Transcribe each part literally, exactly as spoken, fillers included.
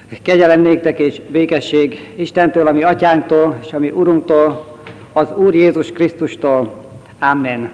Kegyelem néktek és békesség Istentől, ami atyánktól, és ami Urunktól, az Úr Jézus Krisztustól. Amen.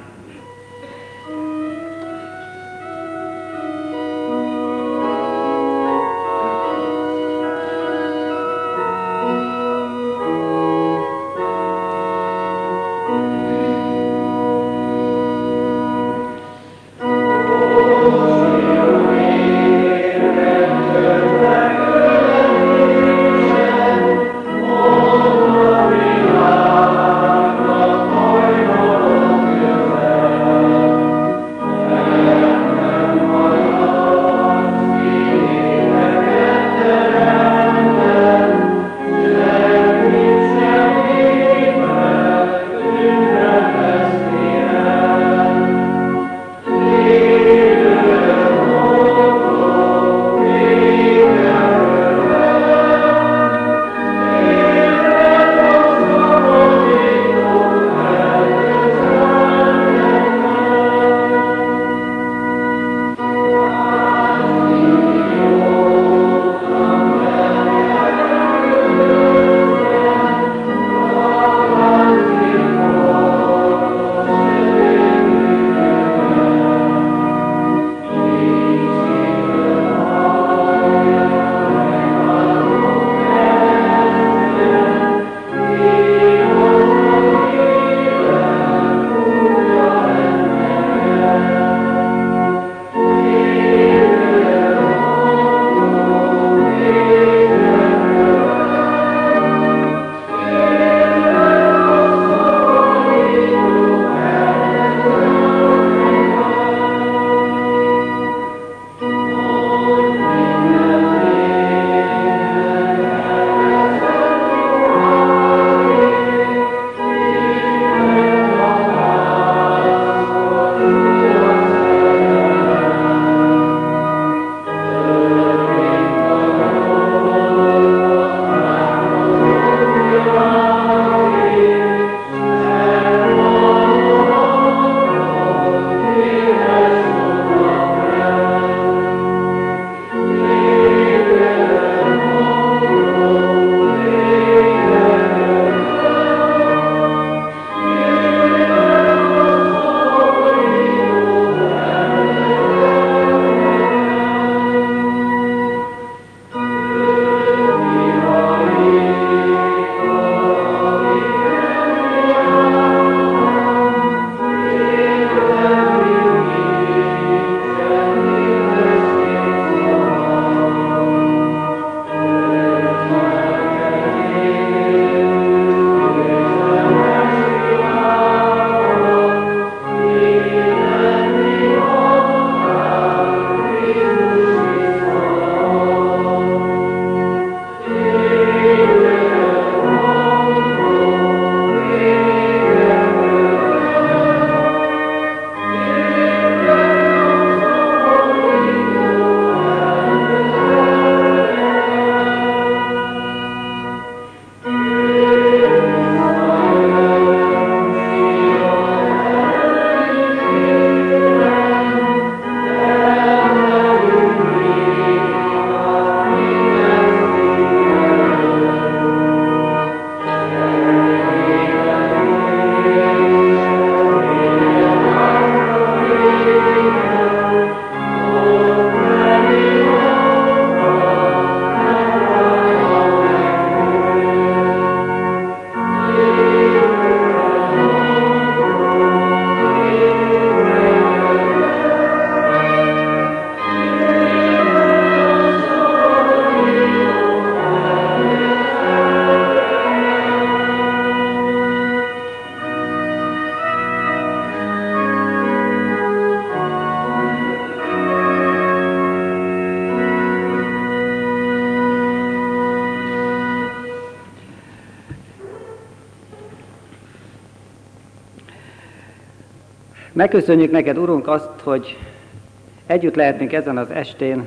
Megköszönjük neked, Urunk, azt, hogy együtt lehetünk ezen az estén,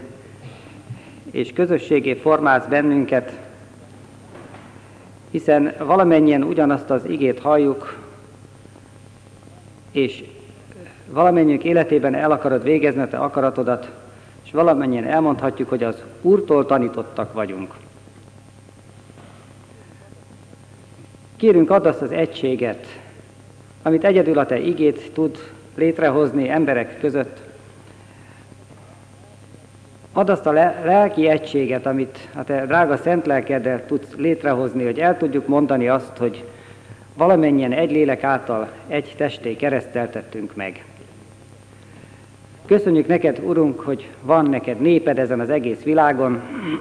és közösségé formálsz bennünket, hiszen valamennyien ugyanazt az igét halljuk, és valamennyiünk életében el akarod végezni a te akaratodat, és valamennyien elmondhatjuk, hogy az Úrtól tanítottak vagyunk. Kérünk, add azt az egységet, amit egyedül a Te igéd tud létrehozni emberek között. Add azt a lelki egységet, amit a Te drága szent lelkeddel tudsz létrehozni, hogy el tudjuk mondani azt, hogy valamennyien egy lélek által egy testé kereszteltettünk meg. Köszönjük neked, Urunk, hogy van neked néped ezen az egész világon,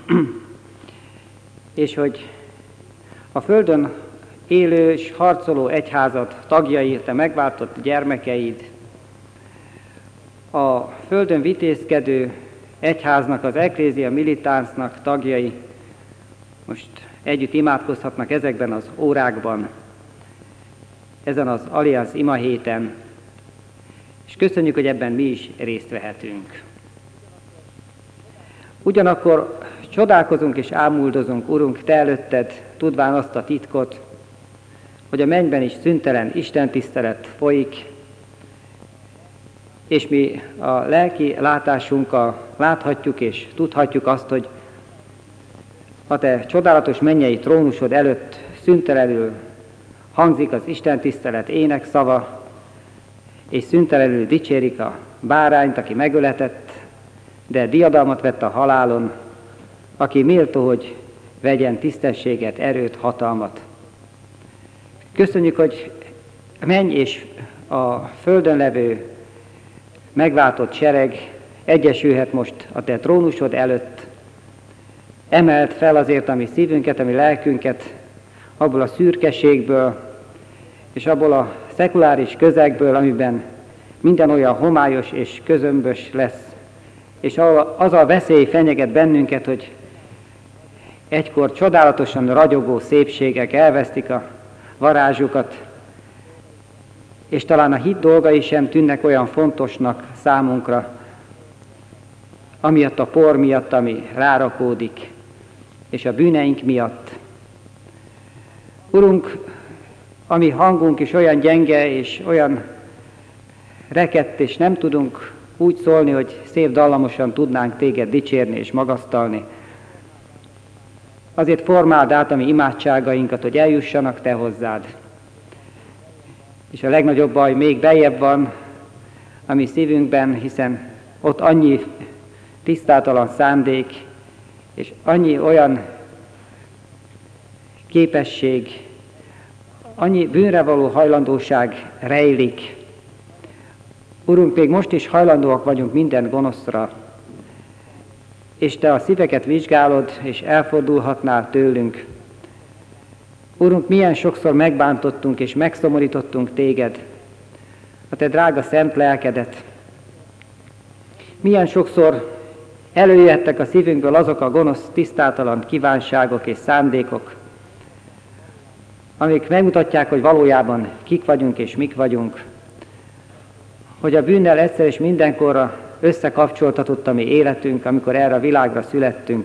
és hogy a földön élő és harcoló egyházad tagjai, te megváltott gyermekeid, a földön vitézkedő egyháznak, az Ecclesia Militánsnak tagjai most együtt imádkozhatnak ezekben az órákban, ezen az Allianz ima héten, és köszönjük, hogy ebben mi is részt vehetünk. Ugyanakkor csodálkozunk és ámuldozunk, Urunk, Te előtted, tudván azt a titkot, hogy a mennyben is szüntelen istentisztelet folyik, és mi a lelki látásunkkal láthatjuk és tudhatjuk azt, hogy a Te csodálatos mennyei trónusod előtt szüntelenül hangzik az istentisztelet énekszava, és szüntelenül dicsérik a bárányt, aki megöletett, de diadalmat vett a halálon, aki méltó, hogy vegyen tisztességet, erőt, hatalmat. Köszönjük, hogy menj és a földön levő megváltott sereg egyesülhet most a Te trónusod előtt. Emeld fel azért a mi szívünket, a mi lelkünket, abból a szürkeségből, és abból a szekuláris közegből, amiben minden olyan homályos és közömbös lesz, és az a veszély fenyeget bennünket, hogy egykor csodálatosan ragyogó szépségek elvesztik a varázsukat, és talán a hit dolgai sem tűnnek olyan fontosnak számunkra, amiatt a por miatt, ami rárakódik, és a bűneink miatt. Urunk, a mi hangunk is olyan gyenge és olyan rekedt, és nem tudunk úgy szólni, hogy szép dallamosan tudnánk Téged dicsérni és magasztalni. Azért formáld át a mi imádságainkat, hogy eljussanak Te hozzád. És a legnagyobb baj még beljebb van a mi szívünkben, hiszen ott annyi tisztátalan szándék, és annyi olyan képesség, annyi bűnre való hajlandóság rejlik. Urunk, még most is hajlandóak vagyunk minden gonoszra, és Te a szíveket vizsgálod, és elfordulhatnál tőlünk. Urunk, milyen sokszor megbántottunk és megszomorítottunk Téged, a Te drága szent lelkedet. Milyen sokszor előjöttek a szívünkből azok a gonosz, tisztátalan kívánságok és szándékok, amik megmutatják, hogy valójában kik vagyunk és mik vagyunk, hogy a bűnnel egyszer és mindenkorra összekapcsoltatott a mi életünk, amikor erre a világra születtünk.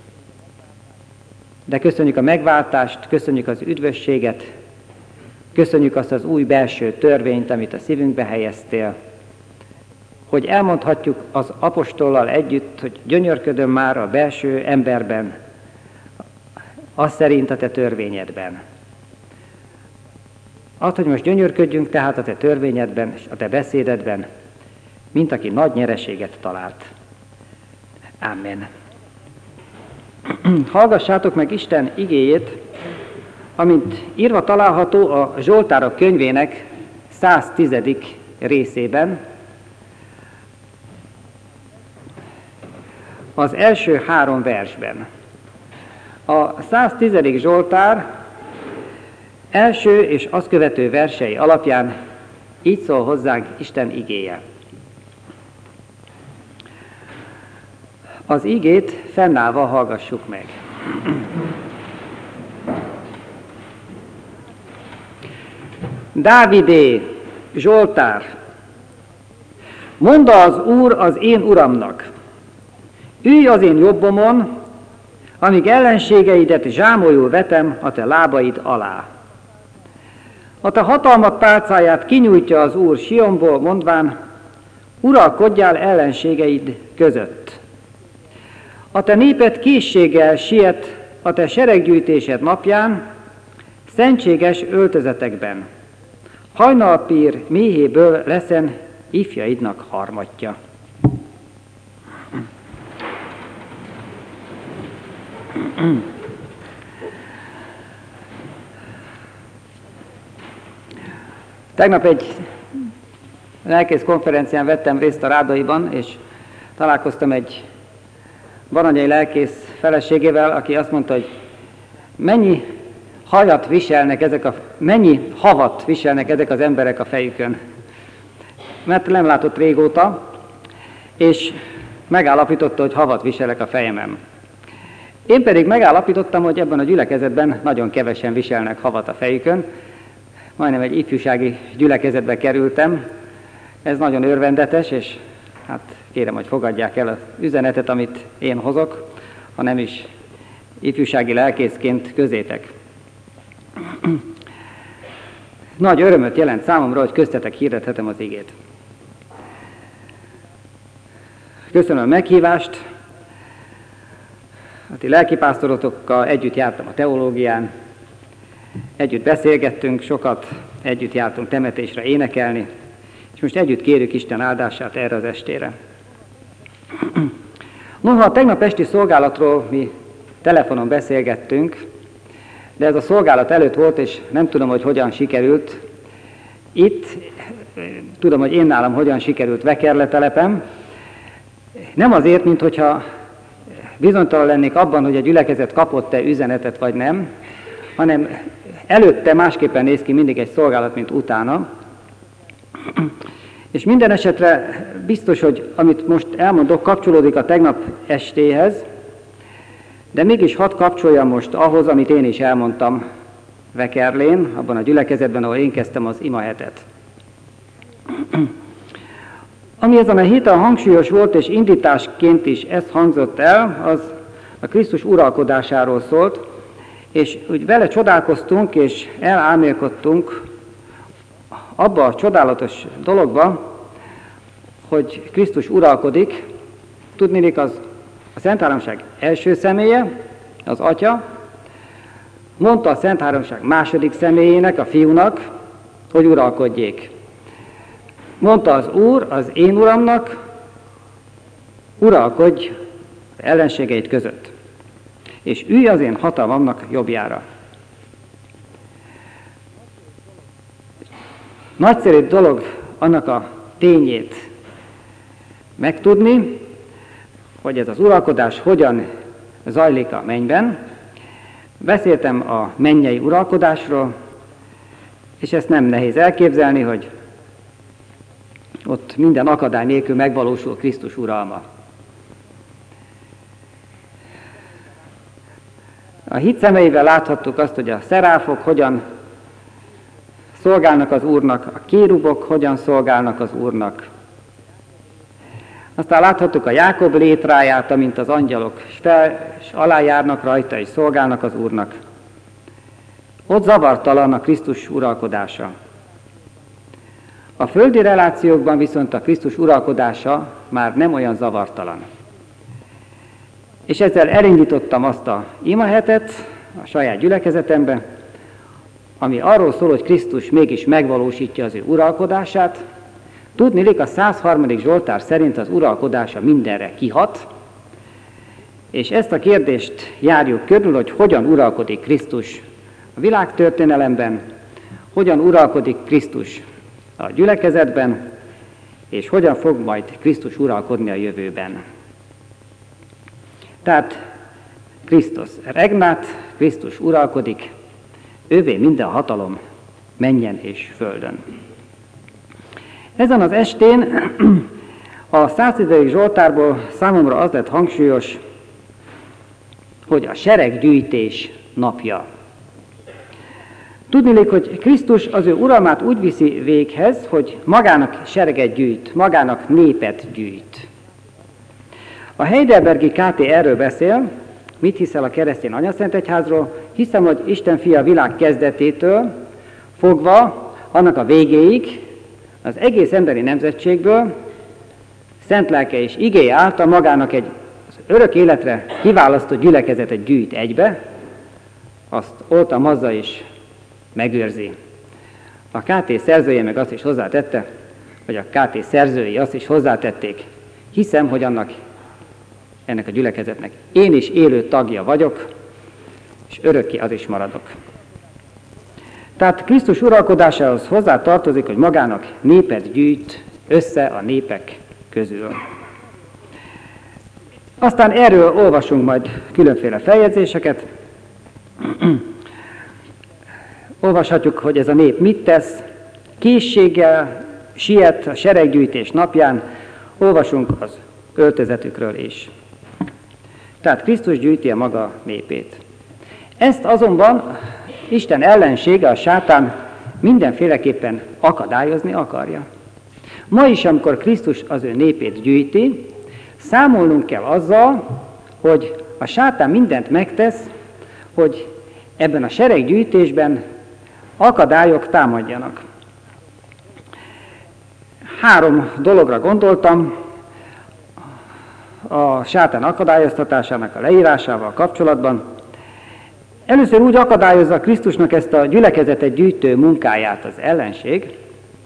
De köszönjük a megváltást, köszönjük az üdvösséget, köszönjük azt az új belső törvényt, amit a szívünkbe helyeztél, hogy elmondhatjuk az apostollal együtt, hogy gyönyörködöm már a belső emberben, az szerint a Te törvényedben. Add, hogy most gyönyörködjünk tehát a Te törvényedben és a Te beszédedben, mint aki nagy nyereséget talált. Amen. Hallgassátok meg Isten igéjét, amint írva található a Zsoltárok könyvének száztizedik részében, az első három versben. A száztizedik Zsoltár első és azt követő versei alapján így szól hozzánk Isten igéje. Az igét fennállva hallgassuk meg. Dávidé, Zsoltár, mondta az Úr az én uramnak, ülj az én jobbomon, amíg ellenségeidet zsámolyul vetem a te lábaid alá. A te hatalmat pálcáját kinyújtja az Úr Sionból, mondván, uralkodjál ellenségeid között. A te néped készséggel siet a te sereggyűjtésed napján, szentséges öltözetekben. Hajnalpír méhéből leszen ifjaidnak harmatja. Tegnap egy lelkész konferencián vettem részt a Rádaiban, és találkoztam egy baranyai lelkész feleségével, aki azt mondta, hogy mennyi hajat viselnek ezek a, mennyi havat viselnek ezek az emberek a fejükön. Mert nem látott régóta, és megállapította, hogy havat viselek a fejemen. Én pedig megállapítottam, hogy ebben a gyülekezetben nagyon kevesen viselnek havat a fejükön. Majdnem egy ifjúsági gyülekezetbe kerültem. Ez nagyon örvendetes, és hát kérem, hogy fogadják el az üzenetet, amit én hozok, ha nem is ifjúsági lelkészként közétek. Nagy örömöt jelent számomra, hogy köztetek hirdethetem az igét. Köszönöm a meghívást. A ti lelkipásztorotokkal együtt jártam a teológián, együtt beszélgettünk sokat, együtt jártunk temetésre énekelni, és most együtt kérjük Isten áldását erre az estére. Noha a tegnap esti szolgálatról mi telefonon beszélgettünk, de ez a szolgálat előtt volt, és nem tudom, hogy hogyan sikerült. Itt, tudom, hogy én nálam hogyan sikerült Vekerletelepen. Nem azért, mint hogyha bizonytalan lennék abban, hogy a gyülekezet kapott-e üzenetet, vagy nem, hanem előtte másképpen néz ki mindig egy szolgálat, mint utána. És minden esetre biztos, hogy amit most elmondok, kapcsolódik a tegnap estéhez, de mégis hadd kapcsoljam most ahhoz, amit én is elmondtam Vekerlén, abban a gyülekezetben, ahol én kezdtem az imahetet. Ami ezen a héten hangsúlyos volt, és indításként is ez hangzott el, az a Krisztus uralkodásáról szólt, és úgy vele csodálkoztunk, és elálmélkodtunk abba a csodálatos dologba, hogy Krisztus uralkodik. Tudniillik, az a Szent Háromság első személye, az Atya, mondta a Szent Háromság második személyének, a Fiúnak, hogy uralkodjék. Mondta az Úr az én Uramnak, uralkodj ellenségeid között, és ülj az én hatalmamnak jobbjára. Nagyszerű dolog annak a tényét megtudni, hogy ez az uralkodás hogyan zajlik a mennyben. Beszéltem a mennyei uralkodásról, és ezt nem nehéz elképzelni, hogy ott minden akadály nélkül megvalósul Krisztus uralma. A hit szemeivel láthattuk azt, hogy a szeráfok hogyan szolgálnak az Úrnak, a kérubok hogyan szolgálnak az Úrnak. Aztán láthattuk a Jákob létráját, amint az angyalok fel és alájárnak rajta, és szolgálnak az Úrnak. Ott zavartalan a Krisztus uralkodása. A földi relációkban viszont a Krisztus uralkodása már nem olyan zavartalan. És ezzel elindítottam azt a imahetet a saját gyülekezetemben, ami arról szól, hogy Krisztus mégis megvalósítja az ő uralkodását. Tudniillik, a száz harmadik Zsoltár szerint az uralkodása mindenre kihat, és ezt a kérdést járjuk körül, hogy hogyan uralkodik Krisztus a világtörténelemben, hogyan uralkodik Krisztus a gyülekezetben, és hogyan fog majd Krisztus uralkodni a jövőben. Tehát Krisztus regnát, Krisztus uralkodik, ővé minden hatalom mennyen és földön. Ezen az estén a száztizedik Zsoltárból számomra az lett hangsúlyos, hogy a sereggyűjtés napja. Tudniillik, hogy Krisztus az ő uralmát úgy viszi véghez, hogy magának sereget gyűjt, magának népet gyűjt. A Heidelbergi ká té erről beszél, mit hiszel a keresztény anyaszentegyházról, hiszem, hogy Isten fia világ kezdetétől fogva annak a végéig az egész emberi nemzetségből szent lelke és igéje által magának egy örök életre kiválasztott gyülekezetet gyűjt egybe, azt oltalmazza és megőrzi. A ká té szerzője meg azt is hozzátette, vagy a ká té szerzői azt is hozzátették, hiszem, hogy annak, ennek a gyülekezetnek én is élő tagja vagyok, és örökké az is maradok. Tehát Krisztus uralkodásához hozzá tartozik, hogy magának népet gyűjt össze a népek közül. Aztán erről olvasunk majd különféle feljegyzéseket. Olvashatjuk, hogy ez a nép mit tesz, készséggel siet a sereggyűjtés napján, olvasunk az öltözetükről is. Tehát Krisztus gyűjti a maga népét. Ezt azonban Isten ellensége, a sátán mindenféleképpen akadályozni akarja. Ma is, amikor Krisztus az ő népét gyűjti, számolnunk kell azzal, hogy a sátán mindent megtesz, hogy ebben a sereggyűjtésben akadályok támadjanak. Három dologra gondoltam a sátán akadályoztatásának a leírásával kapcsolatban. Először úgy akadályozza Krisztusnak ezt a gyülekezetet gyűjtő munkáját az ellenség,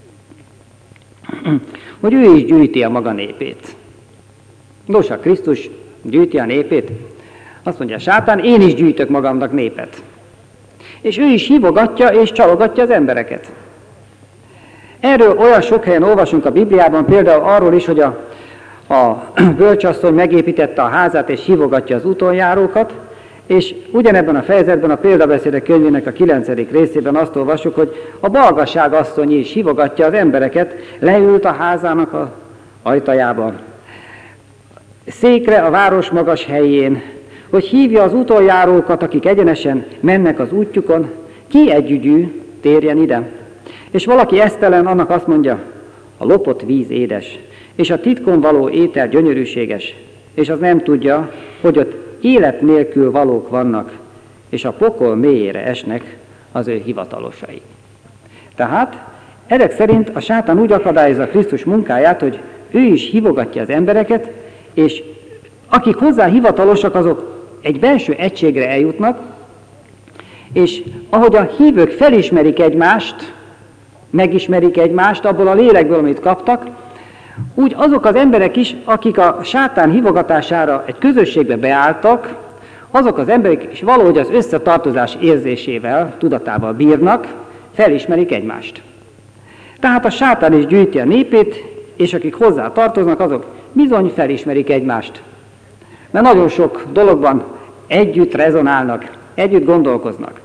hogy ő is gyűjti a maga népét. Nos, a Krisztus gyűjti a népét, azt mondja a sátán, én is gyűjtök magamnak népet. És ő is hívogatja és csalogatja az embereket. Erről olyan sok helyen olvasunk a Bibliában, például arról is, hogy a, a bölcsasszony megépítette a házát és hívogatja az útonjárókat, és ugyanebben a fejezetben a példabeszédek könyvének a kilencedik részében azt olvassuk, hogy a balgasság asszony is hívogatja az embereket, leült a házának az ajtajába, székre a város magas helyén, hogy hívja az útonjárókat, akik egyenesen mennek az útjukon, ki együgyű, térjen ide. És valaki esztelen, annak azt mondja, a lopott víz édes, és a titkon való étel gyönyörűséges, és az nem tudja, hogy ott élet nélkül valók vannak, és a pokol mélyére esnek az ő hivatalosai. Tehát ezek szerint a sátán úgy akadályozza Krisztus munkáját, hogy ő is hívogatja az embereket, és akik hozzá hivatalosak, azok egy belső egységre eljutnak, és ahogy a hívők felismerik egymást, megismerik egymást abból a lélekből, amit kaptak, úgy azok az emberek is, akik a sátán hívogatására egy közösségbe beálltak, azok az emberek is valahogy az összetartozás érzésével, tudatával bírnak, felismerik egymást. Tehát a sátán is gyűjti a népét, és akik hozzá tartoznak, azok bizony felismerik egymást. Mert nagyon sok dologban együtt rezonálnak, együtt gondolkoznak.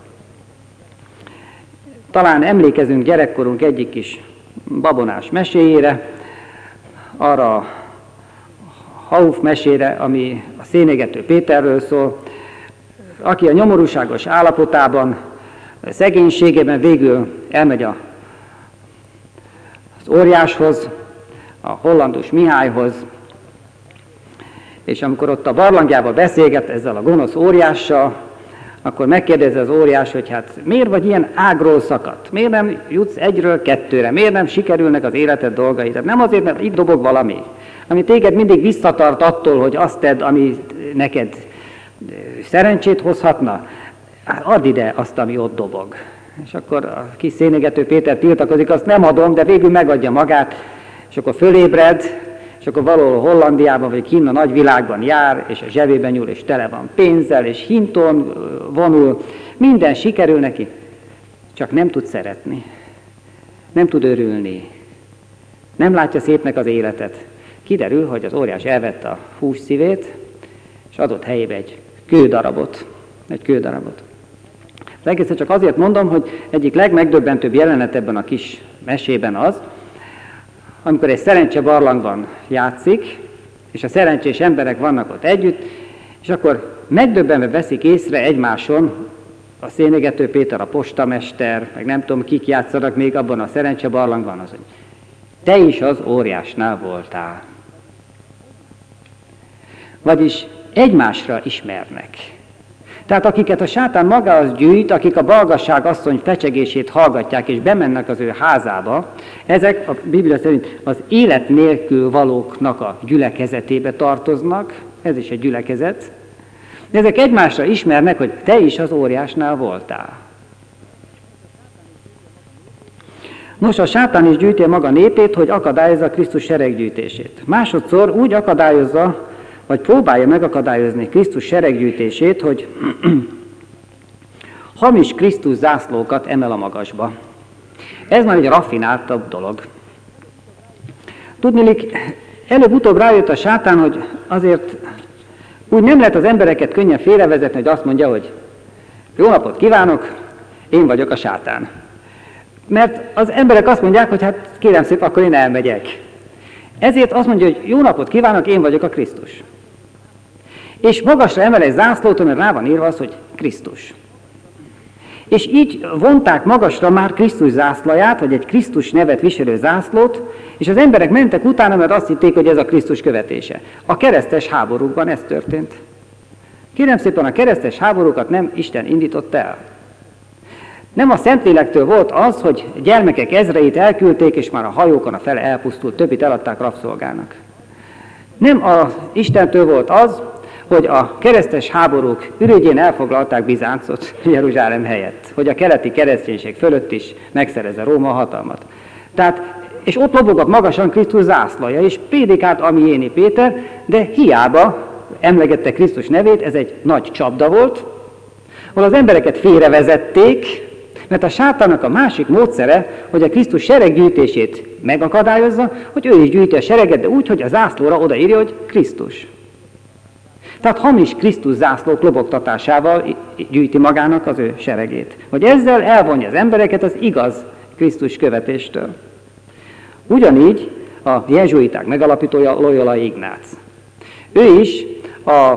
Talán emlékezünk gyerekkorunk egyik kis babonás meséjére, arra a Hauf mesére, ami a szénégető Péterről szól, aki a nyomorúságos állapotában, a szegénységében végül elmegy a, az óriáshoz, a hollandus Mihályhoz, és amikor ott a barlangjában beszélget ezzel a gonosz óriással, akkor megkérdezi az óriás, hogy hát miért vagy ilyen ágról szakadt? Miért nem jutsz egyről kettőre? Miért nem sikerülnek az életed dolgai? Tehát nem azért, mert itt dobog valami, ami téged mindig visszatart attól, hogy azt tedd, ami neked szerencsét hozhatna. Add ide azt, ami ott dobog. És akkor a kis szénégető Péter tiltakozik, azt nem adom, de végül megadja magát, és akkor fölébred, és akkor valahol Hollandiában, vagy kinn a nagyvilágban jár, és a zsebében nyúl, és tele van pénzzel, és hinton vonul, minden sikerül neki, csak nem tud szeretni, nem tud örülni, nem látja szépnek az életet. Kiderül, hogy az óriás elvette a hús szívét, és adott helyébe egy kődarabot, egy kődarabot. Az egészet csak azért mondom, hogy egyik legmegdöbbentőbb jelenet ebben a kis mesében az, amikor egy szerencse barlangban játszik, és a szerencsés emberek vannak ott együtt, és akkor megdöbbenve veszik észre egymáson a szénégető Péter, a postamester, meg nem tudom, kik játszanak még abban a szerencse barlangban, az, hogy te is az óriásnál voltál. Vagyis egymásra ismernek. Tehát akiket a sátán magához gyűjt, akik a balgasság asszony fecsegését hallgatják, és bemennek az ő házába, ezek a Biblia szerint az élet nélkül valóknak a gyülekezetébe tartoznak, ez is egy gyülekezet. De ezek egymásra ismernek, hogy te is az óriásnál voltál. Nos, a sátán is gyűjti maga népét, hogy akadályozza Krisztus sereggyűjtését. Másodszor úgy akadályozza, vagy próbálja megakadályozni Krisztus sereggyűjtését, hogy hamis Krisztus zászlókat emel a magasba. Ez már egy raffináltabb dolog. Tudniillik, előbb-utóbb rájött a sátán, hogy azért úgy nem lehet az embereket könnyen félrevezetni, hogy azt mondja, hogy jó napot kívánok, én vagyok a sátán. Mert az emberek azt mondják, hogy hát kérem szép, akkor én elmegyek. Ezért azt mondja, hogy jó napot kívánok, én vagyok a Krisztus. És magasra emel egy zászlót, mert rá van írva az, hogy Krisztus. És így vonták magasra már Krisztus zászlaját, vagy egy Krisztus nevet viselő zászlót, és az emberek mentek utána, mert azt hitték, hogy ez a Krisztus követése. A keresztes háborúkban ez történt. Kérem szépen, a keresztes háborúkat nem Isten indította el. Nem a Szentlélektől volt az, hogy gyermekek ezreit elküldték, és már a hajókon a fele elpusztult, többit eladták rabszolgának. Nem a Istentől volt az, hogy a keresztes háborúk ürügyén elfoglalták Bizáncot Jeruzsálem helyett, hogy a keleti kereszténység fölött is megszerezze Róma a hatalmat. Tehát, és ott lobogott magasan Krisztus zászlaja, és prédikált Amiéni Péter, de hiába emlegette Krisztus nevét, ez egy nagy csapda volt, ahol az embereket félrevezették, mert a sátának a másik módszere, hogy a Krisztus sereggyűjtését megakadályozza, hogy ő is gyűjti a sereget, de úgy, hogy a zászlóra odaírja, hogy Krisztus. Tehát hamis Krisztus zászlók lobogtatásával gyűjti magának az ő seregét. Hogy ezzel elvonja az embereket az igaz Krisztus követéstől. Ugyanígy a jezsuiták megalapítója Loyola Ignác. Ő is a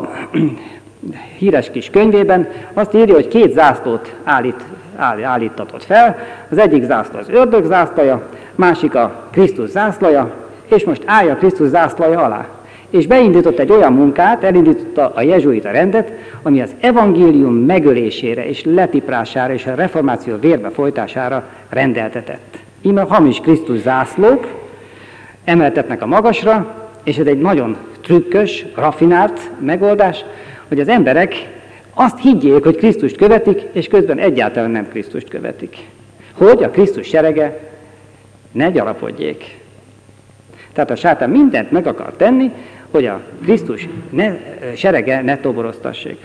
híres kis könyvében azt írja, hogy két zászlót állít, áll, állítatott fel. Az egyik zászló az ördög zászlaja, másik a Krisztus zászlaja, és most állja a Krisztus zászlaja alá. És beindított egy olyan munkát, elindította a jezsuita rendet, ami az evangélium megölésére és letiprására és a reformáció vérbe folytására rendeltetett. Íme hamis Krisztus zászlók emeltetnek a magasra, és ez egy nagyon trükkös, raffinált megoldás, hogy az emberek azt higgyék, hogy Krisztust követik, és közben egyáltalán nem Krisztust követik. Hogy a Krisztus serege ne gyarapodjék. Tehát a sátán mindent meg akar tenni, hogy a Krisztus ne, serege ne toboroztassék.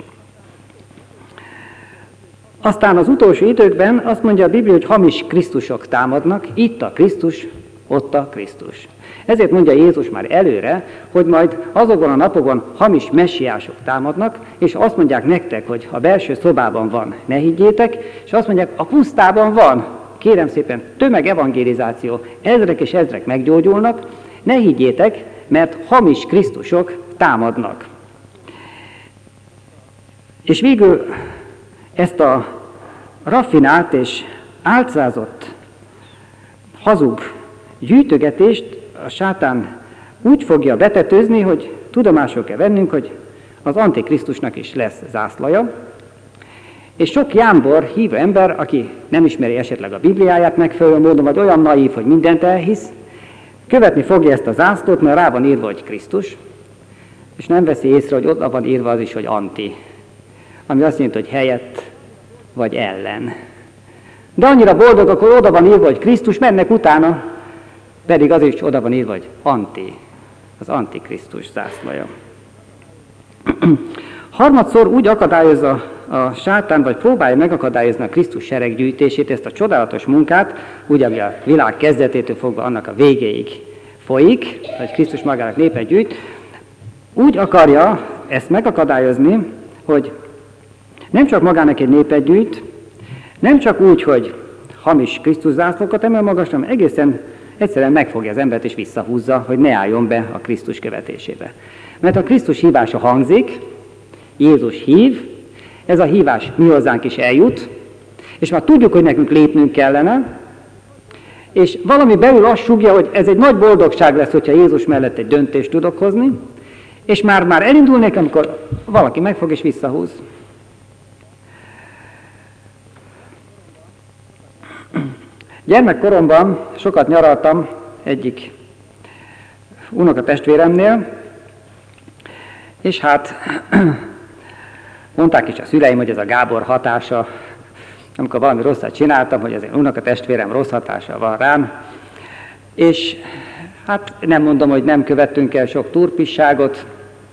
Aztán az utolsó időkben azt mondja a Biblia, hogy hamis Krisztusok támadnak, itt a Krisztus, ott a Krisztus. Ezért mondja Jézus már előre, hogy majd azokon a napokon hamis messiások támadnak, és azt mondják nektek, hogy a belső szobában van, ne higgyétek, és azt mondják, a pusztában van, kérem szépen, tömegevangelizáció, ezrek és ezrek meggyógyulnak, ne higgyétek, mert hamis Krisztusok támadnak. És végül ezt a raffinált és álcázott hazug gyűjtögetést a sátán úgy fogja betetőzni, hogy tudomásul kell vennünk, hogy az Antikrisztusnak is lesz zászlaja, és sok jámbor, hívő ember, aki nem ismeri esetleg a Bibliáját megfelelő módon, vagy olyan naív, hogy mindent elhisz, követni fogja ezt a zászlót, mert rá van írva, hogy Krisztus, és nem veszi észre, hogy oda van írva az is, hogy anti, ami azt jelenti, hogy helyett vagy ellen. De annyira boldog, akkor oda van írva, hogy Krisztus, mennek utána, pedig az is oda van írva, hogy anti, az antikrisztus zászlaja. Harmadszor úgy akadályozza a sátán, vagy próbálja megakadályozni a Krisztus sereggyűjtését, ezt a csodálatos munkát, úgy, ami a világ kezdetétől fogva annak a végéig folyik, hogy Krisztus magának népet gyűjt, úgy akarja ezt megakadályozni, hogy nem csak magának egy népet gyűjt, nem csak úgy, hogy hamis Krisztus zászlókat emel magasra, hanem egészen egyszerűen megfogja az embert és visszahúzza, hogy ne álljon be a Krisztus követésébe. Mert a Krisztus hívása hangzik, Jézus hív, ez a hívás mi hozzánk is eljut, és már tudjuk, hogy nekünk lépnünk kellene, és valami belül azt sugja, hogy ez egy nagy boldogság lesz, hogyha Jézus mellett egy döntést tudok hozni, és már, már elindulnék, amikor valaki megfog és visszahúz. Gyermekkoromban sokat nyaraltam egyik unokatestvéremnél, És hát mondták is a szüleim, hogy ez a Gábor hatása, amikor valami rosszat csináltam, hogy az én unokatestvérem rossz hatása van rám, és hát nem mondom, hogy nem követtünk el sok turpisságot.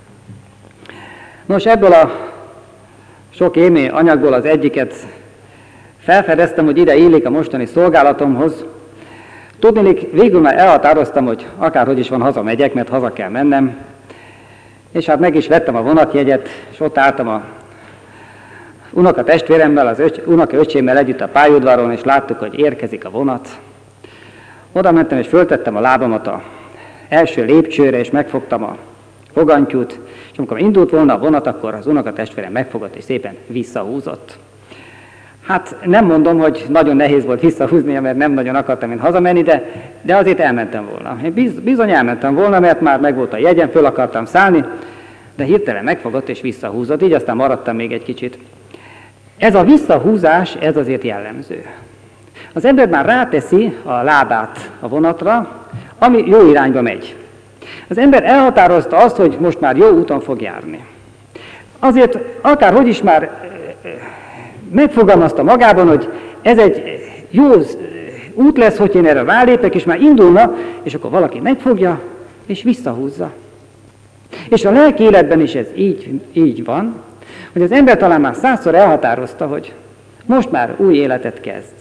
Nos, ebből a sok émé anyagból az egyiket felfedeztem, hogy ide illik a mostani szolgálatomhoz. Tudniillik, végül már elhatároztam, hogy akárhogy is van, hazamegyek, mert haza kell mennem. És hát meg is vettem a vonatjegyet, és ott álltam a unokatestvéremmel, az öcs, unokaöcsémmel együtt a pályaudvaron, és láttuk, hogy érkezik a vonat. Oda mentem, és föltettem a lábamat a első lépcsőre, és megfogtam a fogantyút, és amikor indult volna a vonat, akkor az unokatestvérem megfogott, és szépen visszahúzott. Hát nem mondom, hogy nagyon nehéz volt visszahúznia, mert nem nagyon akartam én hazamenni, de, de azért elmentem volna. Én biz, bizony elmentem volna, mert már megvolt a jegyem, föl akartam szállni, de hirtelen megfogott és visszahúzott, így aztán maradtam még egy kicsit. Ez a visszahúzás, ez azért jellemző. Az ember már ráteszi a lábát a vonatra, ami jó irányba megy. Az ember elhatározta azt, hogy most már jó úton fog járni. Azért akárhogy is már megfogalmazta magában, hogy ez egy jó út lesz, hogy én erre rálépek, és már indulna, és akkor valaki megfogja, és visszahúzza. És a lelki életben is ez így, így van, hogy az ember talán már százszor elhatározta, hogy most már új életet kezd.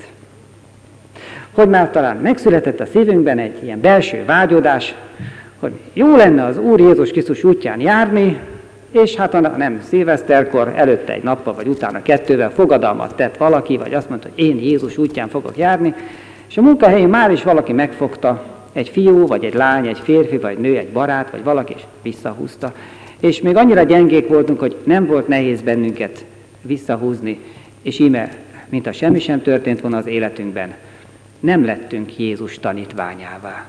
Hogy már talán megszületett a szívünkben egy ilyen belső vágyódás, hogy jó lenne az Úr Jézus Krisztus útján járni, és hát nem szilveszterkor, előtte egy nappal, vagy utána kettővel fogadalmat tett valaki, vagy azt mondta, hogy én Jézus útján fogok járni, és a munkahelyén már is valaki megfogta, egy fiú, vagy egy lány, egy férfi, vagy nő, egy barát, vagy valaki, és visszahúzta. És még annyira gyengék voltunk, hogy nem volt nehéz bennünket visszahúzni, és íme, mint ha semmi sem történt volna az életünkben, nem lettünk Jézus tanítványává.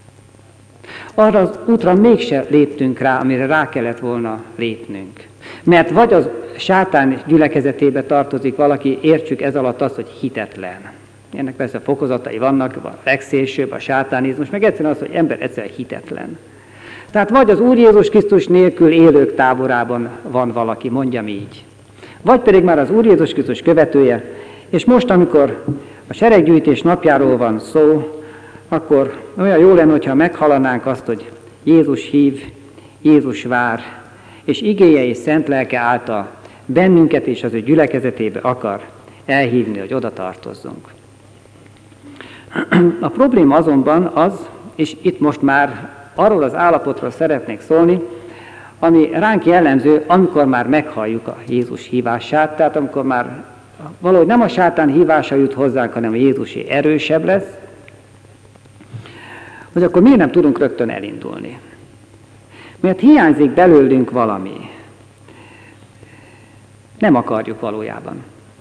Arra az útra mégse léptünk rá, amire rá kellett volna lépnünk. Mert vagy az sátán gyülekezetébe tartozik valaki, értsük ez alatt azt, hogy hitetlen. Ennek persze fokozatai vannak, a legszélsőbb, a sátánizmus, meg egyszerűen az, hogy ember egyszerűen hitetlen. Tehát vagy az Úr Jézus Krisztus nélkül élők táborában van valaki, mondjam így. Vagy pedig már az Úr Jézus Krisztus követője, és most, amikor a sereggyűjtés napjáról van szó, akkor olyan jó lenne, hogyha meghallanánk azt, hogy Jézus hív, Jézus vár, és igéje és szent lelke által bennünket és az ő gyülekezetébe akar elhívni, hogy oda tartozzunk. A probléma azonban az, és itt most már arról az állapotról szeretnék szólni, ami ránk jellemző, amikor már meghalljuk a Jézus hívását, tehát amikor már valahogy nem a sátán hívása jut hozzánk, hanem a Jézusé erősebb lesz, hogy akkor miért nem tudunk rögtön elindulni? Mert hiányzik belőlünk valami. Nem akarjuk valójában.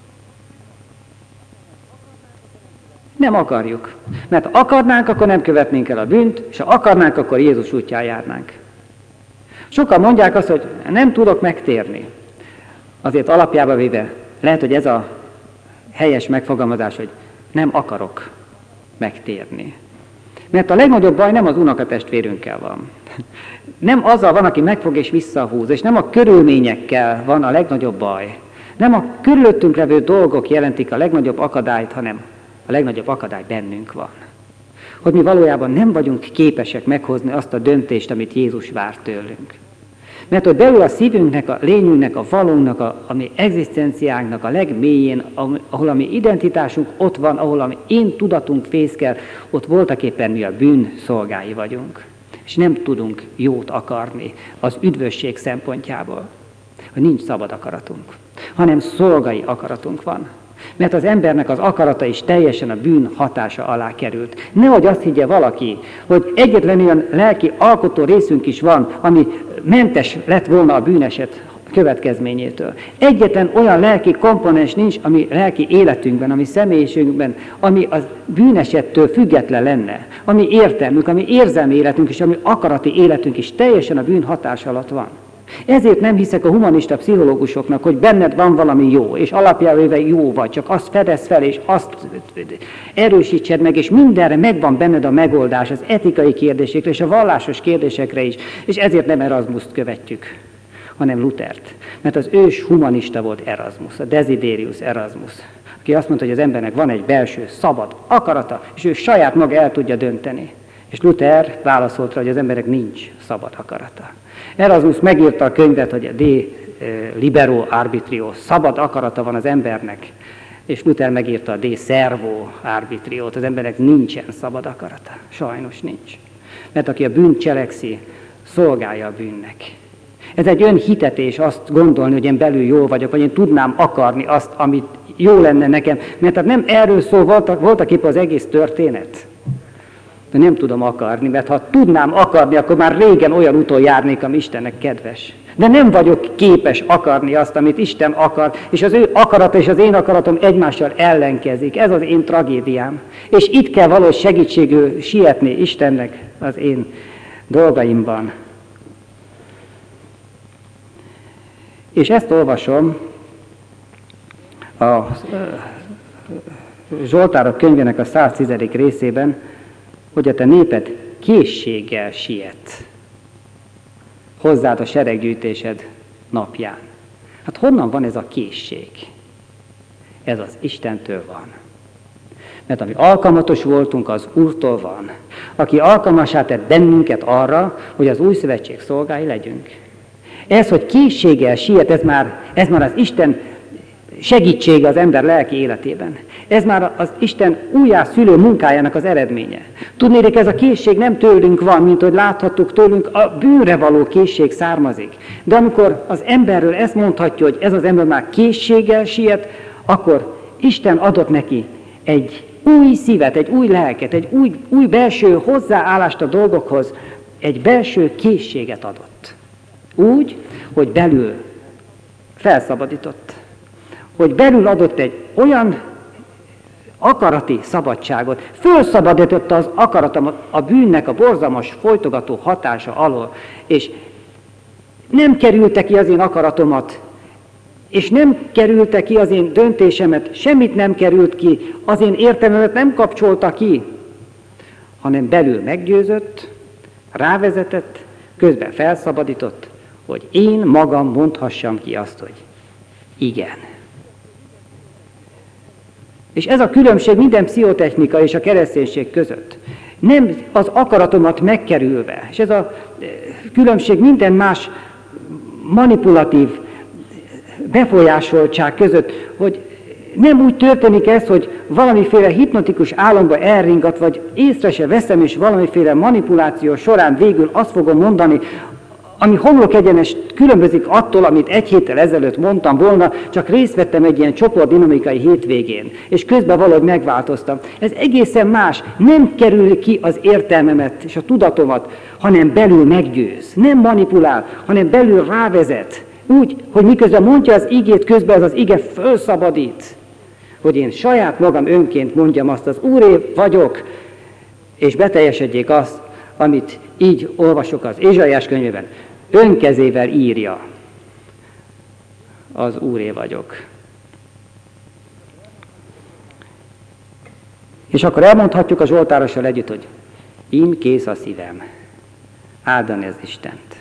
Nem akarjuk. Mert ha akarnánk, akkor nem követnénk el a bűnt, és ha akarnánk, akkor Jézus útján járnánk. Sokan mondják azt, hogy nem tudok megtérni. Azért alapjába véve lehet, hogy ez a helyes megfogalmazás, hogy nem akarok megtérni. Mert a legnagyobb baj nem az unokatestvérünkkel van. Nem azzal van, aki megfog és visszahúz, és nem a körülményekkel van a legnagyobb baj. Nem a körülöttünk levő dolgok jelentik a legnagyobb akadályt, hanem a legnagyobb akadály bennünk van. Hogy mi valójában nem vagyunk képesek meghozni azt a döntést, amit Jézus vár tőlünk. Mert hogy belül a szívünknek, a lényünknek, a valónknak, a, a mi egzisztenciánknak a legmélyén, ahol a mi identitásunk ott van, ahol a mi én tudatunk fészkel, ott voltaképpen mi a bűn szolgái vagyunk. És nem tudunk jót akarni az üdvösség szempontjából, hogy nincs szabad akaratunk, hanem szolgai akaratunk van. Mert az embernek az akarata is teljesen a bűn hatása alá került. Nehogy azt higgye valaki, hogy egyetlen olyan lelki alkotó részünk is van, ami mentes lett volna a bűneset következményétől. Egyetlen olyan lelki komponens nincs, ami lelki életünkben, ami személyiségünkben, ami az bűnesettől független lenne, ami értelmünk, ami érzelmi életünk és ami akarati életünk is teljesen a bűn hatása alatt van. Ezért nem hiszek a humanista pszichológusoknak, hogy benned van valami jó, és alapjávéve jó vagy, csak azt fedez fel, és azt erősítsed meg, és mindenre megvan benned a megoldás, az etikai kérdésekre, és a vallásos kérdésekre is, és ezért nem Erasmuszt követjük, hanem Lutert. Mert az ős humanista volt Erasmus, a Desiderius Erasmus, aki azt mondta, hogy az embernek van egy belső szabad akarata, és ő saját maga el tudja dönteni. És Luther válaszolt rá, hogy az embernek nincs szabad akarata. Erasmus megírta a könyvet, hogy a De Libero Arbitrio, szabad akarata van az embernek, és Luther megírta a De Servo Arbitriót, az embernek nincsen szabad akarata. Sajnos nincs. Mert aki a bűnt cselekszi, szolgálja a bűnnek. Ez egy önhitetés azt gondolni, hogy én belül jó vagyok, vagy én tudnám akarni azt, amit jó lenne nekem. Mert hát nem erről szól voltak, voltak épp az egész történet. De nem tudom akarni, mert ha tudnám akarni, akkor már régen olyan úton járnék, ami Istennek kedves. De nem vagyok képes akarni azt, amit Isten akar, és az ő akarata és az én akaratom egymással ellenkezik. Ez az én tragédiám. És itt kell valós segítségül sietni Istennek az én dolgaimban. És ezt olvasom a Zsoltárok könyvének a száztízedik részében, hogy a te néped készséggel siet hozzád a sereggyűjtésed napján. Hát honnan van ez a készség? Ez az Istentől van. Mert ami alkalmatos voltunk, az Úrtól van, aki alkalmassá tett bennünket arra, hogy az új szövetség szolgái legyünk. Ez, hogy készséggel siet, ez már, ez már az Isten segítsége az ember lelki életében. Ez már az Isten újjászülő munkájának az eredménye. Tudnék, ez a készség nem tőlünk van, mint hogy láthattuk tőlünk, a bűnre való készség származik. De amikor az emberről ezt mondhatja, hogy ez az ember már készséggel siet, akkor Isten adott neki egy új szívet, egy új lelket, egy új, új belső hozzáállást a dolgokhoz, egy belső készséget adott. Úgy, hogy belül felszabadított. Hogy belül adott egy olyan akarati szabadságot, fölszabadította az akaratomat a bűnnek a borzalmas folytogató hatása alól, és nem kerülte ki az én akaratomat, és nem kerülte ki az én döntésemet, semmit nem került ki, az én értelmemet nem kapcsolta ki, hanem belül meggyőzött, rávezetett, közben felszabadított, hogy én magam mondhassam ki azt, hogy igen. És ez a különbség minden pszichotechnika és a kereszténység között. Nem az akaratomat megkerülve, és ez a különbség minden más manipulatív befolyásoltság között, hogy nem úgy történik ez, hogy valamiféle hipnotikus álomba elringat, vagy észre se veszem, és valamiféle manipuláció során végül azt fogom mondani, ami homlok egyenes különbözik attól, amit egy héttel ezelőtt mondtam volna, csak részt vettem egy ilyen csoportdinamikai hétvégén, és közben valahogy megváltoztam. Ez egészen más, nem kerül ki az értelmemet és a tudatomat, hanem belül meggyőz, nem manipulál, hanem belül rávezet, úgy, hogy miközben mondja az igét, közben az az ige fölszabadít, hogy én saját magam önként mondjam azt, az Úré vagyok, és beteljesedjék azt, amit így olvasok az Ézsaiás könyvében. Önkezével írja, az Úré vagyok. És akkor elmondhatjuk a Zsoltárossal együtt, hogy én kész a szívem, áldani az Istent.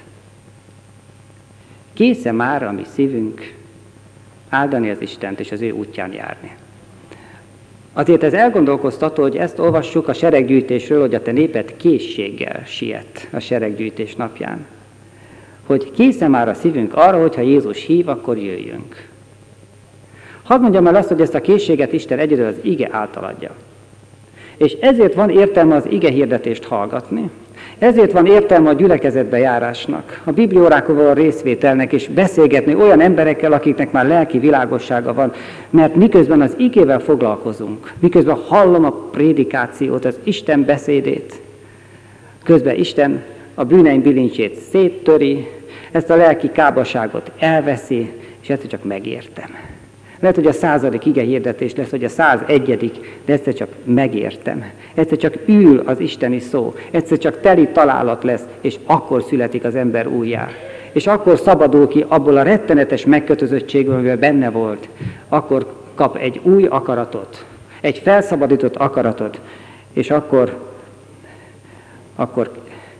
Kész-e már a mi szívünk áldani az Istent és az ő útján járni? Azért ez elgondolkoztató, hogy ezt olvassuk a sereggyűjtésről, hogy a te néped készséggel siet a sereggyűjtés napján. Hogy kész-e már a szívünk arra, hogyha Jézus hív, akkor jöjjünk. Hadd mondjam el azt, hogy ezt a készséget Isten egyedül az ige által adja. És ezért van értelme az ige hirdetést hallgatni, ezért van értelme a gyülekezetbe járásnak, a bibliórákon való részvételnek, és beszélgetni olyan emberekkel, akiknek már lelki világossága van, mert miközben az igével foglalkozunk, miközben hallom a prédikációt, az Isten beszédét, közben Isten a bűneim bilincsét széttöri, ezt a lelki kábaságot elveszi, és ezt csak megértem. Lehet, hogy a századik ige hirdetés lesz, hogy a százegyedik, de egyszer csak megértem. Egyszer csak ül az isteni szó, egyszer csak teli találat lesz, és akkor születik az ember újjá. És akkor szabadul ki abból a rettenetes megkötözöttségből, amivel benne volt. Akkor kap egy új akaratot, egy felszabadított akaratot, és akkor, akkor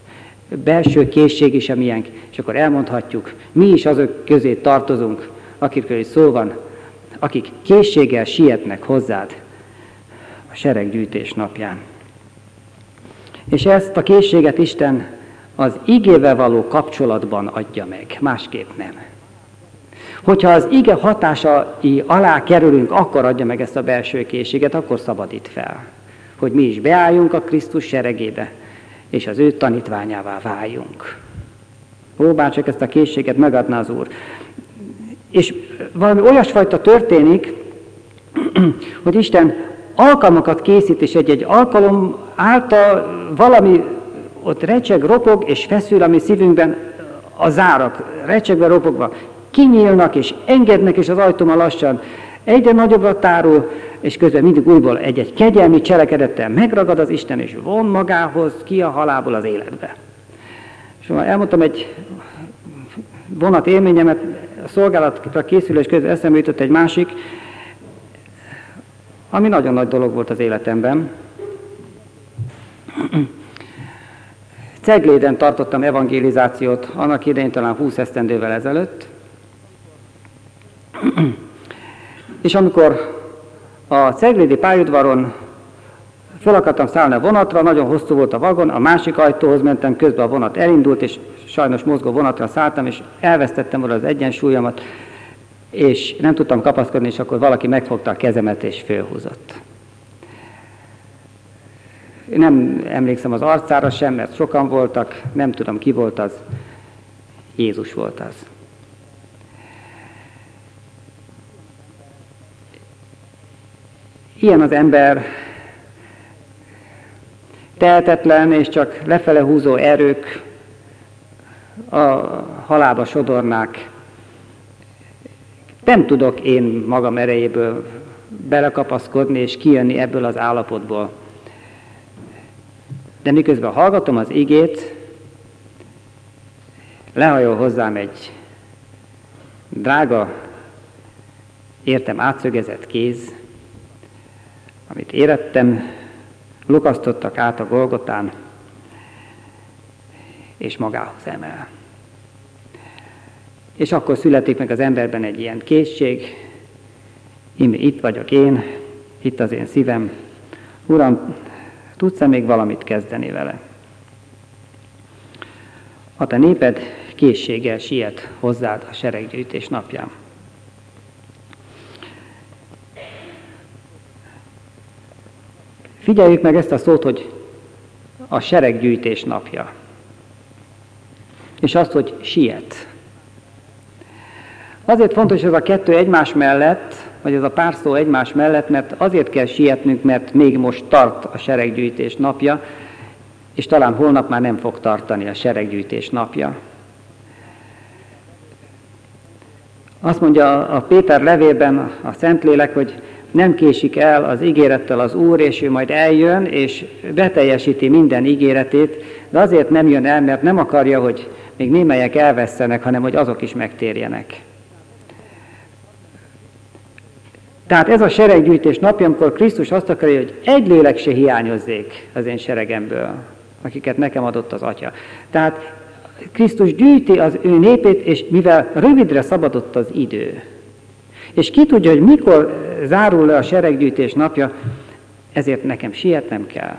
belső készség is a miénk, és akkor elmondhatjuk, mi is azok közé tartozunk, akikről is szó van, akik készséggel sietnek hozzád a sereggyűjtés napján. És ezt a készséget Isten az igével való kapcsolatban adja meg, másképp nem. Hogyha az ige hatásai alá kerülünk, akkor adja meg ezt a belső készséget, akkor szabadít fel, hogy mi is beálljunk a Krisztus seregébe, és az ő tanítványává váljunk. Ó, bár csak ezt a készséget megadná az Úr. És valami olyasfajta történik, hogy Isten alkalmakat készít, és egy-egy alkalom által valami ott recseg, ropog, és feszül a mi szívünkben a zárak, recsegve, ropogva, kinyílnak, és engednek, és az ajtóma lassan egyre nagyobbra tárul, és közben mindig újból egy-egy kegyelmi cselekedettel megragad az Isten, és von magához ki a halálból az életbe. És elmondtam egy vonat élményemet, a szolgálatra készülés közben eszembe jutott egy másik, ami nagyon nagy dolog volt az életemben. Cegléden tartottam evangelizációt, annak idején talán húsz esztendővel ezelőtt, és amikor a ceglédi pályaudvaron fel akartam szállni a vonatra, nagyon hosszú volt a vagon, a másik ajtóhoz mentem, közben a vonat elindult, és sajnos mozgó vonatra szálltam, és elvesztettem volna az egyensúlyomat, és nem tudtam kapaszkodni, és akkor valaki megfogta a kezemet, és fölhúzott. Én nem emlékszem az arcára sem, mert sokan voltak, nem tudom ki volt az, Jézus volt az. Ilyen az ember, tehetetlen és csak lefele húzó erők a halálba sodornák. Nem tudok én magam erejéből belekapaszkodni és kijönni ebből az állapotból. De miközben hallgatom az igét, lehajol hozzám egy drága, értem átszögezett kéz, amit érettem, lukasztottak át a Golgotán, és magához emel. És akkor születik meg az emberben egy ilyen készség, íme itt vagyok én, itt az én szívem, Uram, tudsz-e még valamit kezdeni vele? A te néped készséggel siet hozzád a sereggyűjtés napján. Figyeljük meg ezt a szót, hogy a sereggyűjtés napja. És azt, hogy siet. Azért fontos ez a kettő egymás mellett, vagy ez a pár szó egymás mellett, mert azért kell sietnünk, mert még most tart a sereggyűjtés napja, és talán holnap már nem fog tartani a sereggyűjtés napja. Azt mondja a Péter levélben a Szentlélek, hogy nem késik el az ígérettel az Úr, és ő majd eljön, és beteljesíti minden ígéretét, de azért nem jön el, mert nem akarja, hogy még némelyek elvesszenek, hanem hogy azok is megtérjenek. Tehát ez a sereggyűjtés napja, amikor Krisztus azt akarja, hogy egy lélek se hiányozzék az én seregemből, akiket nekem adott az Atya. Tehát Krisztus gyűjti az ő népét, és mivel rövidre szabadott az idő, és ki tudja, hogy mikor zárul le a sereggyűjtés napja, ezért nekem sietnem kell.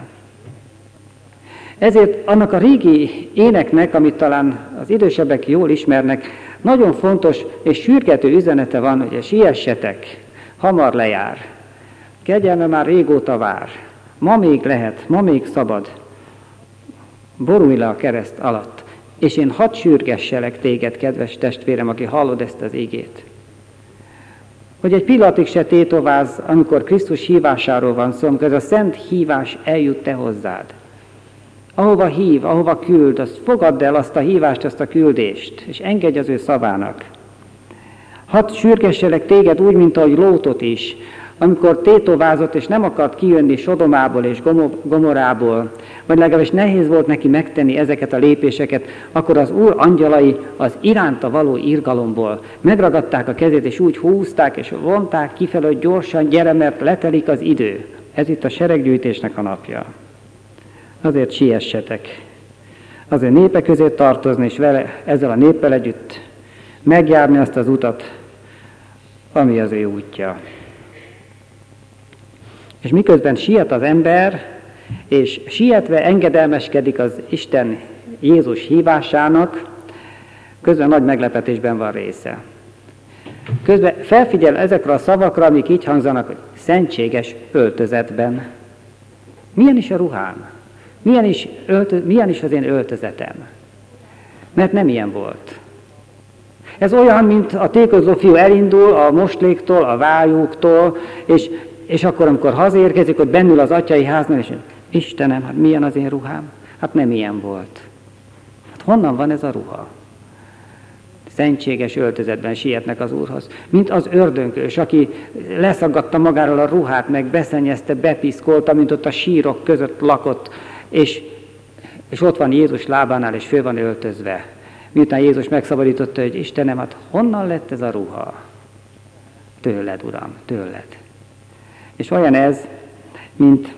Ezért annak a régi éneknek, amit talán az idősebbek jól ismernek, nagyon fontos és sürgető üzenete van, hogy siessetek, hamar lejár. Kegyelme már régóta vár. Ma még lehet, ma még szabad. Borulj le a kereszt alatt, és én hadd sürgesselek téged, kedves testvérem, aki hallod ezt az igét. Hogy egy pillanatig se tétovázz, amikor Krisztus hívásáról van szó, amikor ez a szent hívás eljut te hozzád. Ahova hív, ahova küld, azt fogadd el azt a hívást, azt a küldést, és engedj az ő szavának. Hadd sürgesselek téged úgy, mint ahogy Lótot is, amikor tétovázott, és nem akart kijönni Sodomából és Gomorából, vagy legalábbis nehéz volt neki megtenni ezeket a lépéseket, akkor az Úr angyalai az iránta való irgalomból megragadták a kezét, és úgy húzták, és vonták kifelé, hogy gyorsan gyere, mert letelik az idő. Ez itt a sereggyűjtésnek a napja. Azért siessetek. az ő népe közé tartozni, és vele, ezzel a néppel együtt megjárni azt az utat, ami az ő útja. És miközben siet az ember, és sietve engedelmeskedik az Isten Jézus hívásának, közben nagy meglepetésben van része. Közben felfigyel ezekre a szavakra, amik így hangzanak, hogy szentséges öltözetben. Milyen is a ruhám? Milyen is, öltö, milyen is az én öltözetem? Mert nem ilyen volt. Ez olyan, mint a tékozló fiú elindul a mosléktól, a vályúktól, és, és akkor, amikor hazaérkezik, ott bennül az atyai háznál, és Istenem, hát milyen az én ruhám? Hát nem ilyen volt. Hát honnan van ez a ruha? Szentséges öltözetben sietnek az Úrhoz. Mint az ördöngős, aki leszaggatta magáról a ruhát, meg beszennyezte, bepiszkolta, mint ott a sírok között lakott, és, és ott van Jézus lábánál, és föl van öltözve. Miután Jézus megszabadította, hogy Istenem, hát honnan lett ez a ruha? Tőled, Uram, tőled. És olyan ez, mint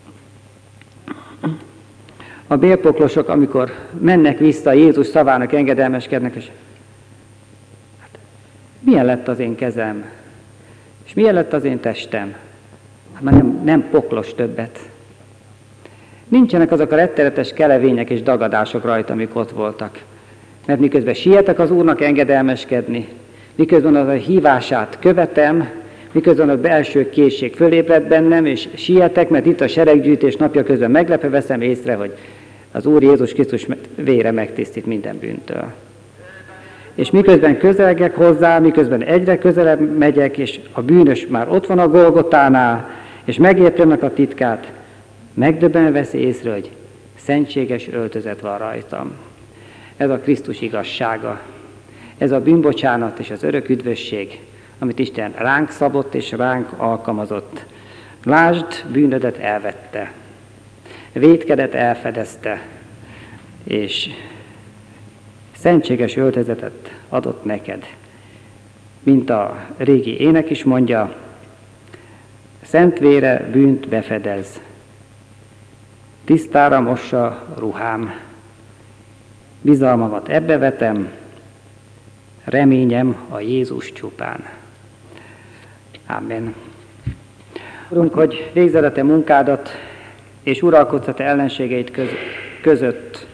a bélpoklosok, amikor mennek vissza Jézus szavának, engedelmeskednek, és hát, milyen lett az én kezem? És milyen lett az én testem? Hát már nem, nem poklos többet. Nincsenek azok a rettenetes kelevények és dagadások rajta, amik ott voltak. Mert miközben sietek az Úrnak engedelmeskedni, miközben az a hívását követem, miközben a belső készség fölébred bennem, és sietek, mert itt a sereggyűjtés napja közben meglepve veszem észre, hogy az Úr Jézus Krisztus vére megtisztít minden bűntől. És miközben közelgek hozzá, miközben egyre közelebb megyek, és a bűnös már ott van a Golgotánál, és megértem a titkát, megdöbbenve veszi észre, hogy szentséges öltözet van rajtam. Ez a Krisztus igazsága, ez a bűnbocsánat és az örök üdvösség, amit Isten ránk szabott és ránk alkalmazott. Lásd, bűnödet elvette, vétkedet elfedezte, és szentséges öltözetet adott neked. Mint a régi ének is mondja, szent vére bűnt befedez, tisztára mossa ruhám, bizalmamat ebbe vetem, reményem a Jézus csupán. Amen. Urunk, hogy végzed a te munkádat, és uralkodsz a te ellenségeid köz- között.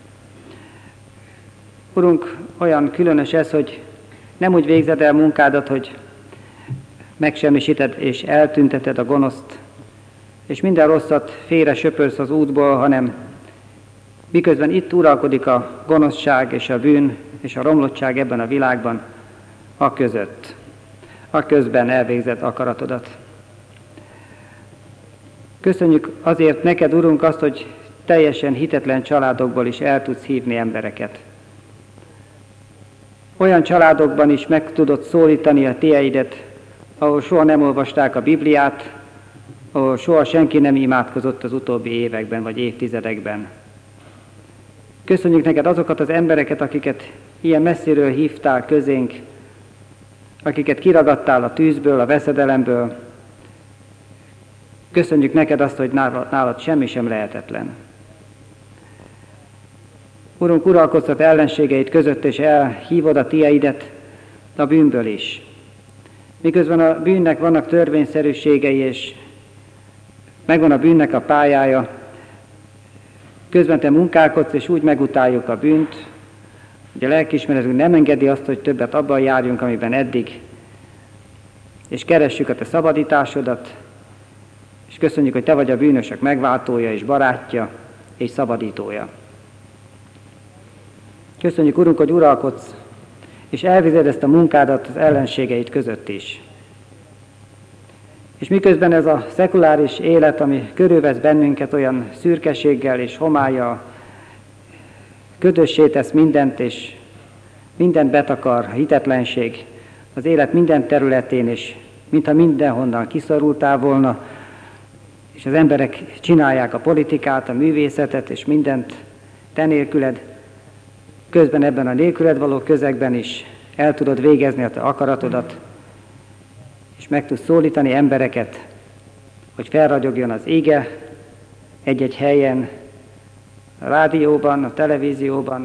Urunk, olyan különös ez, hogy nem úgy végzed el munkádat, hogy megsemmisíted és eltünteted a gonoszt, és minden rosszat félre söpörsz az útból, hanem miközben itt uralkodik a gonoszság és a bűn és a romlottság ebben a világban, a között, a közben elvégzett akaratodat. Köszönjük azért neked, Urunk, azt, hogy teljesen hitetlen családokból is el tudsz hívni embereket. Olyan családokban is meg tudod szólítani a tieidet, ahol soha nem olvasták a Bibliát, ahol soha senki nem imádkozott az utóbbi években vagy évtizedekben. Köszönjük neked azokat az embereket, akiket ilyen messziről hívtál közénk, akiket kiragadtál a tűzből, a veszedelemből. Köszönjük neked azt, hogy nálad semmi sem lehetetlen. Urunk, uralkodsz az ellenségeid között, és elhívod a tieidet a bűnből is. Miközben a bűnnek vannak törvényszerűségei, és megvan a bűnnek a pályája, közben te munkálkodsz, és úgy megutáljuk a bűnt, hogy a lelkiismeretünk nem engedi azt, hogy többet abban járjunk, amiben eddig, és keressük a te szabadításodat, és köszönjük, hogy te vagy a bűnösök megváltója, és barátja, és szabadítója. Köszönjük, Urunk, hogy uralkodsz, és elvized ezt a munkádat az ellenségeid között is. És miközben ez a szekuláris élet, ami körülvesz bennünket olyan szürkeséggel és homállyal, ködössé tesz mindent, és mindent betakar, a hitetlenség az élet minden területén, és mintha mindenhonnan kiszorultál volna, és az emberek csinálják a politikát, a művészetet, és mindent te nélküled, közben ebben a nélküled való közegben is el tudod végezni a te akaratodat, és meg tudsz szólítani embereket, hogy felragyogjon az ége egy-egy helyen, a rádióban, a televízióban,